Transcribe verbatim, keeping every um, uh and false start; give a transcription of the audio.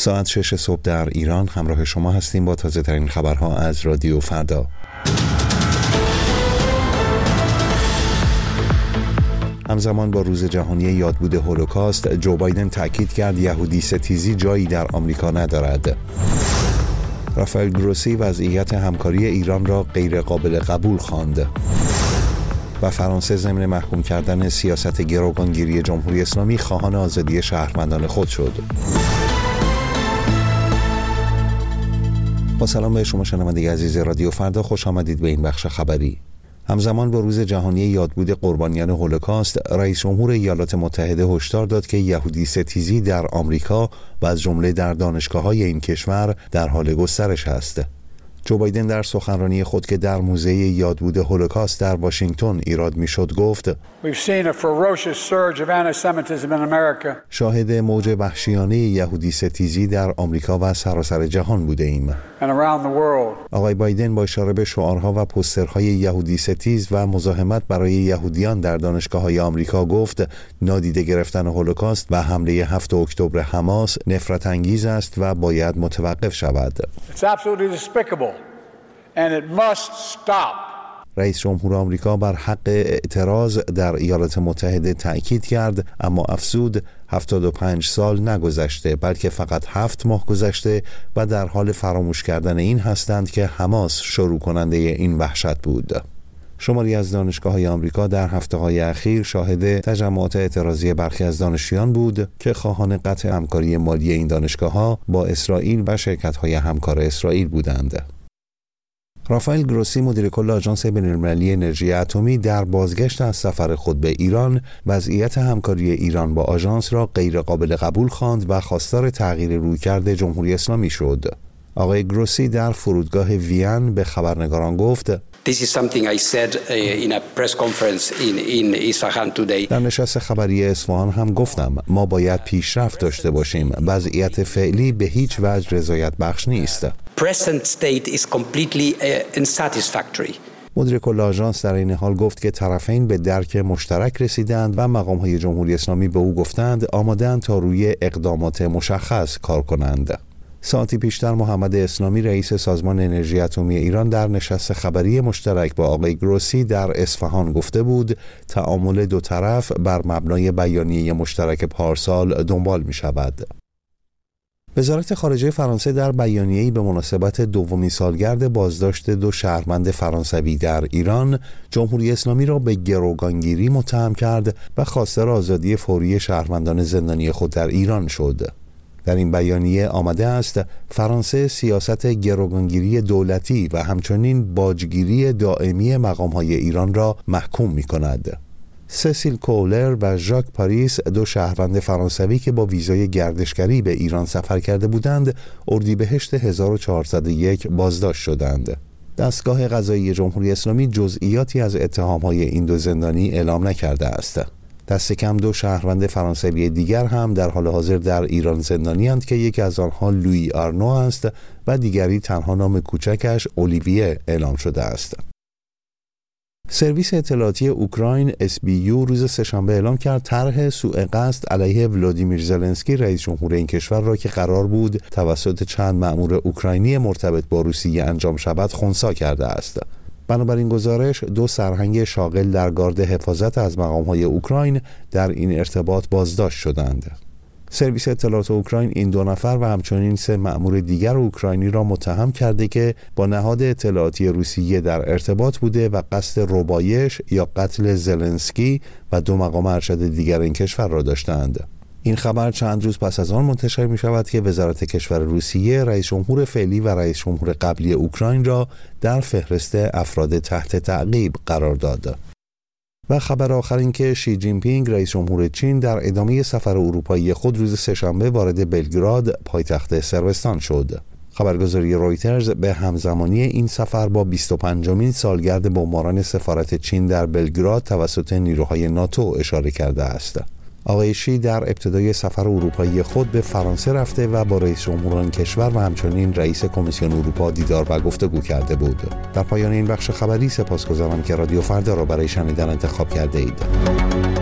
ساعت شش صبح در ایران همراه شما هستیم با تازه ترین خبرها از رادیو فردا. همزمان با روز جهانی یادبود هولوکاست، جو بایدن تاکید کرد یهودی ستیزی جایی در آمریکا ندارد. رافائل گروسی وضعیت همکاری ایران را غیر قابل قبول خواند. و فرانسه ضمن محکوم کردن سیاست گروگانگیری جمهوری اسلامی خواهان آزادی شهروندان خود شد. با سلام به شما شنونده عزیز رادیو فردا، خوش آمدید به این بخش خبری. همزمان با روز جهانی یادبود قربانیان هولوکاست، رئیس جمهور ایالات متحده هشدار داد که یهودی ستیزی در آمریکا و از جمله در دانشگاه‌های این کشور در حال گسترش است. جو بایدن در سخنرانی خود که در موزه یادبود هولوکاست در واشنگتن ایراد میشد گفت: شاهد موج وحشیانه یهودی ستیزی در آمریکا و سراسر جهان بوده ایم. آقای بایدن با اشاره به شعارها و پوسترهای یهودی ستیز و مزاحمت برای یهودیان در دانشگاه‌های آمریکا گفت نادیده گرفتن هولوکاست و حمله هفتم اکتبر حماس نفرت انگیز است و باید متوقف شود. And it must stop. رئیس جمهور آمریکا بر حق اعتراض در ایالات متحده تأکید کرد، اما افزود هفتاد و پنج سال نگذشته بلکه فقط هفت ماه گذشته و در حال فراموش کردن این هستند که حماس شروع کننده این وحشت بود. شماری از دانشگاه‌های آمریکا در هفته‌های اخیر شاهد تجمعات اعتراضی برخی از دانشجویان بود که خواهان قطع همکاری مالی این دانشگاه‌ها با اسرائیل و شرکت‌های همکار اسرائیل بودند. رافائل گروسی مدیر کل آژانس بین‌المللی انرژی اتمی در بازگشت از سفر خود به ایران وضعیت همکاری ایران با آژانس را غیر قابل قبول خواند و خواستار تغییر رویکرد جمهوری اسلامی شد. آقای گروسی در فرودگاه وین به خبرنگاران گفت: This is something I said in a press conference in in Isfahan today. در نشست خبری اصفهان هم گفتم ما باید پیشرفت داشته باشیم. وضعیت فعلی به هیچ وجه رضایت بخش نیست. Present state is completely unsatisfactory. مدیر کل آژانس در این حال گفت که طرفین به درک مشترک رسیدند و مقام‌های جمهوری اسلامی به او گفتند آماده‌اند تا روی اقدامات مشخص کار کنند. ساعتی پیشتر محمد اسلامی رئیس سازمان انرژی اتمی ایران در نشست خبری مشترک با آقای گروسی در اصفهان گفته بود تعامل دو طرف بر مبنای بیانیه مشترک پارسال دنبال می شود. وزارت خارجه فرانسه در بیانیه‌ای به مناسبت دومین سالگرد بازداشت دو شهروند فرانسوی در ایران، جمهوری اسلامی را به گروگانگیری متهم کرد و خواستار آزادی فوری شهروندان زندانی خود در ایران شد. در این بیانیه آمده است فرانسه سیاست گروگانگیری دولتی و همچنین باجگیری دائمی مقام‌های ایران را محکوم می‌کند. سسیل کولر و ژاک پاریس دو شهروند فرانسوی که با ویزای گردشگری به ایران سفر کرده بودند، اردیبهشت هزار و چهارصد و یک بازداشت شدند. دستگاه قضایی جمهوری اسلامی جزئیاتی از اتهام‌های این دو زندانی اعلام نکرده است. دست کم دو شهروند فرانسوی دیگر هم در حال حاضر در ایران زندانی‌اند که یکی از آنها لویی آرنو است و دیگری تنها نام کوچکش اولیویه اعلام شده است. سرویس اطلاعاتی اوکراین اس بی یو روز سه‌شنبه اعلام کرد طرح سوء قصد علیه ولادیمیر زلنسکی رئیس جمهور این کشور را که قرار بود توسط چند مأمور اوکراینی مرتبط با روسیه انجام شود خنثی کرده است. بنابراین گزارش دو سرهنگ شاغل در گارد حفاظت از مقام‌های اوکراین در این ارتباط بازداشت شدند. سرویس اطلاعات اوکراین این دو نفر و همچنین سه مأمور دیگر اوکراینی را متهم کرده که با نهاد اطلاعاتی روسیه در ارتباط بوده و قصد ربایش یا قتل زلنسکی و دو مقام ارشد دیگر این کشور را داشتند. این خبر چند روز پس از آن منتشر می شود که وزارت کشور روسیه رئیس جمهور فعلی و رئیس جمهور قبلی اوکراین را در فهرست افراد تحت تعقیب قرار داد. و خبر آخر این که شی جین پینگ رئیس جمهور چین در ادامه سفر اروپایی خود روز سه‌شنبه وارد بلگراد پایتخت صربستان شد. خبرگزاری رویترز به همزمانی این سفر با بیست و پنجمین سالگرد بمباران سفارت چین در بلگراد توسط نیروهای ناتو اشاره کرده است. آقای شی در ابتدای سفر اروپایی خود به فرانسه رفته و با رئیس جمهوران کشور و همچنین رئیس کمیسیون اروپا دیدار و گفتگو کرده بود. در پایان این بخش خبری سپاسگزارم که رادیو فردا را برای شنیدن انتخاب کرده اید.